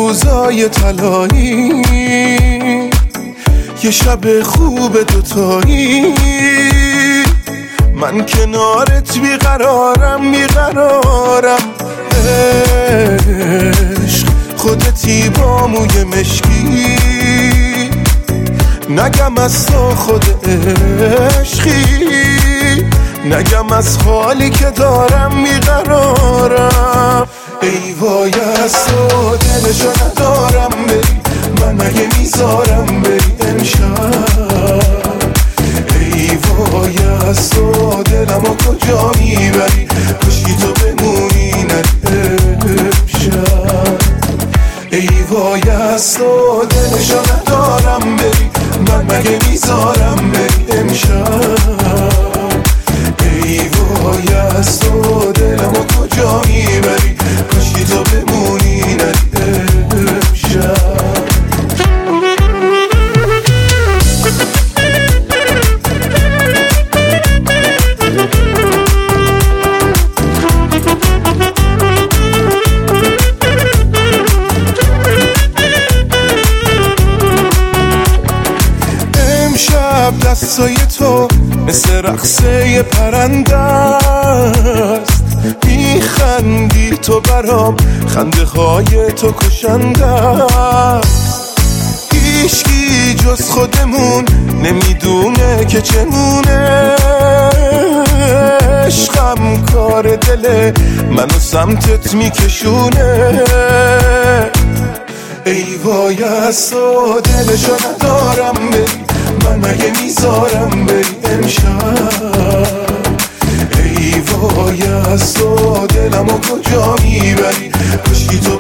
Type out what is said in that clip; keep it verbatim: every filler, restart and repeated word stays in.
روزای طلایی، یه شب خوب دوتایی، من کنارت بیقرارم بیقرارم. عشق خودتی با موی مشکی، نگم از تو خود عشقی، نگم از حالی که دارم بیقرارم. ای وای از تو دلشو ندارم بری، من مگه میذارم بری امشب. ای وای از تو دلمو کجا میبری، کشکی تو بمونی نری امشب. ای وای از تو دلشو ندارم بری، من مگه میذارم بری امشب. ای وای از تو دلمو کجا میبری، کشکی تو بمونی نری امشب. امشب دستای تو مثل رقصه پرنده است، میخندی تو برام، خنده های تو کشنده است. هیچکی جز خودمون نمیدونه که چمونه، عشقم کار دل منو سمتت میکشونه. ای وای از تو دلشو ندارم بری، من مگه میذارم بری امشب. ای وای از تو دلمو کجا میبری، کشکی تو